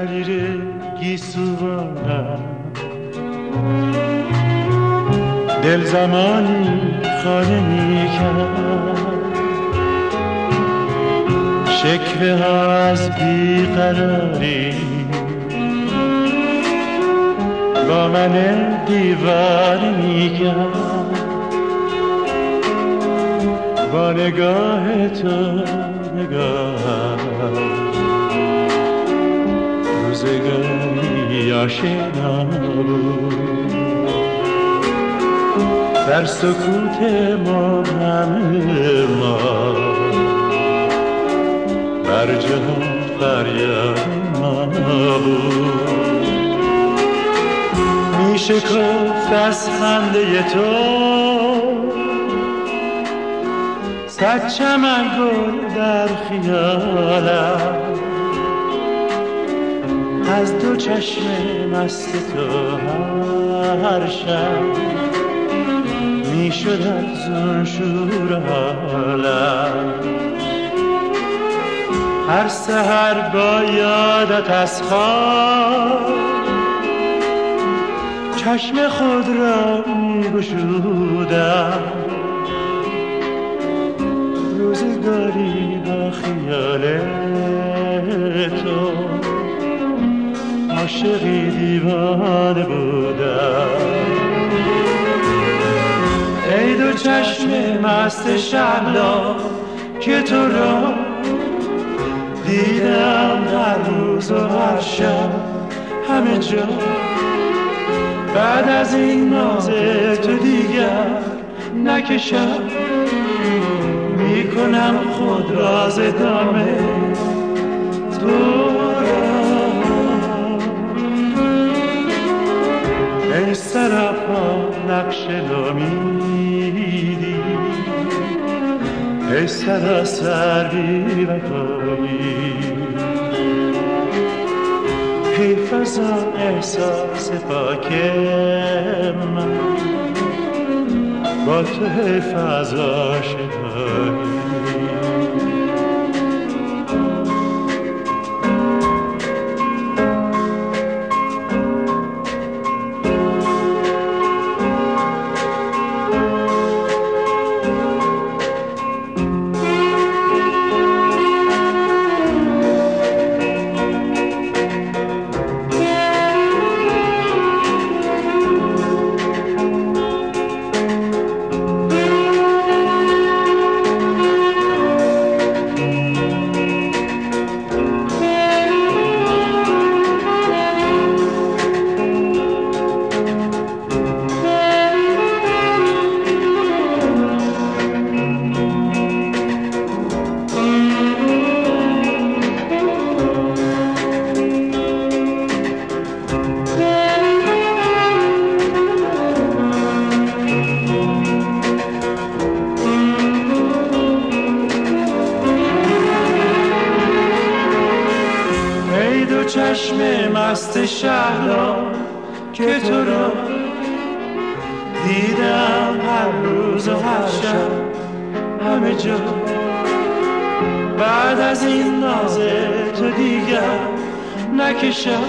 گیسوانم دل زمانی خانه می کرد، شکوه ها از بیقراری با من دیوانه می کرد. با نگاه تو نگاهم روزگاری آشنا بود، در سکوت مبهم ما بر جهان فریاد ما بود. می شکفت از خنده تو صد چمن گل در خیالم، از دو چشم مست تو هر شب می شد افزون شور حالم. هر سحر با یادت از خواب چشم خود را می گشودم، روزگاری با خیال تو عاشقی دیوانه بودم. ای دو چشم مست شهلا که تو را دیدم هر روز و هر شب همه جا، بعد از این ناز تو دیگر نکشم، میکنم خود راز دام تو را. ای سراپا نقش نامیدی، ای سراسر بی وفایی، حیف از آن احساس پاک من، با تو حیف از آشنایی. چشم مست شهلا که تو را دیدم هر روز و هر شب همه جا، بعد از این ناز تو دیگر نکشم،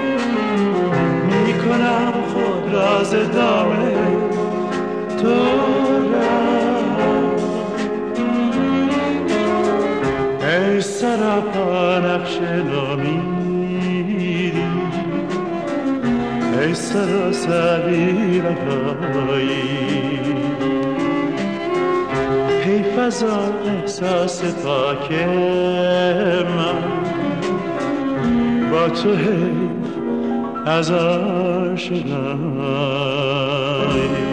میکنم خود راز دام تو را. ای سراپا نقش نامیدی، ای سراسر بی وفایی، حیف از آن احساس پاک من، با تو حیف از آشنایی.